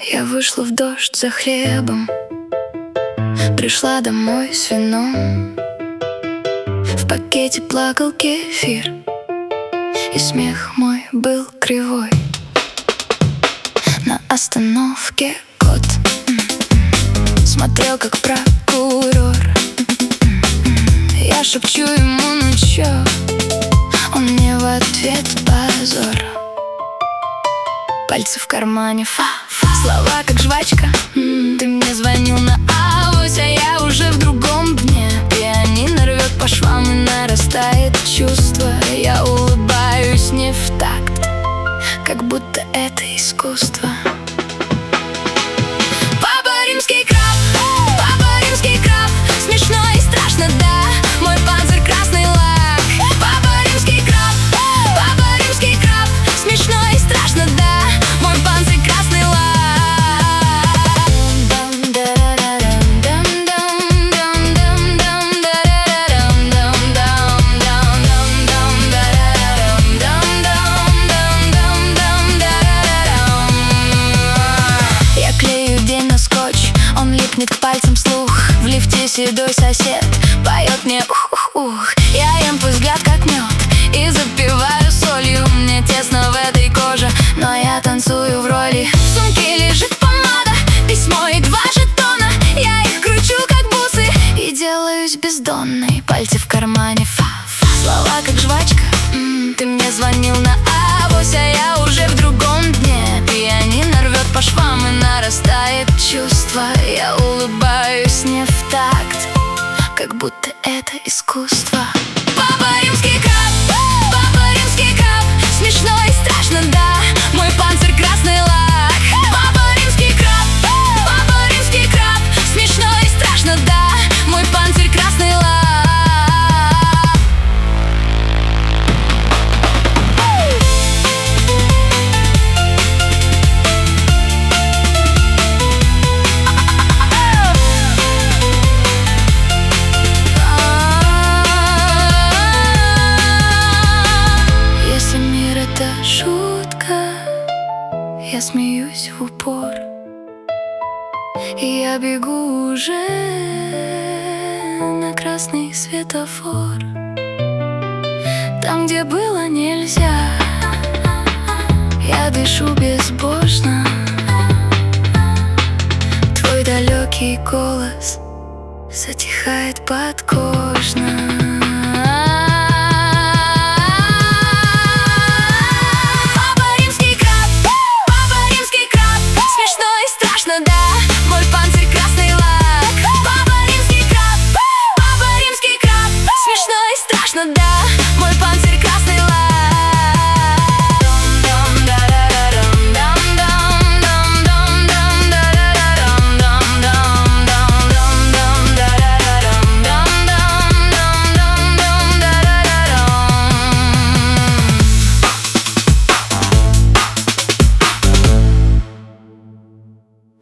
Я вышла в дождь за хлебом, пришла домой с вином. В пакете плакал кефир, и смех мой был кривой. На остановке кот смотрел, как прокурор. Я шепчу ему: ну чё? Он мне в ответ: позор. Пальцы в кармане, фа-фа. Слова как жвачка. Ты мне звонил на авось, а я уже в другом дне. Пианино рвет по швам и нарастает чувство. Я улыбаюсь не в такт, как будто это искусство. Папа римский краб, папа римский краб. Смешно и страшно, да, мой панцирь красный лак. Папа римский краб, папа римский краб. Смешно и страшно, да, мой панцирь красный лак. Я клею день на скотч, он липнет к пальцам слух. В лифте седой сосед поет мне ух-ух-ух. Я ем твой взгляд как мед и запиваю солью. Мне тесно в этой коже, но я танцую в роли. В сумке лежит помада, письмо и 2 жетона. Я их кручу как бусы и делаюсь бездонной. Пальцы в кармане, фа-фа. Слова как жвачка. Ты мне звонил на авось, а я уже в другом дне. Пианино рвет по швам и нарастает чувство. Я улыбаюсь не в такт, как будто это искусство. Папа римский краб, папа римский краб. Смешно и страшно, да, мой панцирь красный лак. Папа римский краб, папа римский краб. Смешно и страшно, да, мой панцирь красный лак. Я смеюсь в упор, и я бегу уже на красный светофор. Там, где было нельзя, я дышу безбожно. Твой далекий голос затихает подкожно. Да, мой панцирь красный лак. Папа римский краб, папа римский краб. Смешно и страшно, да.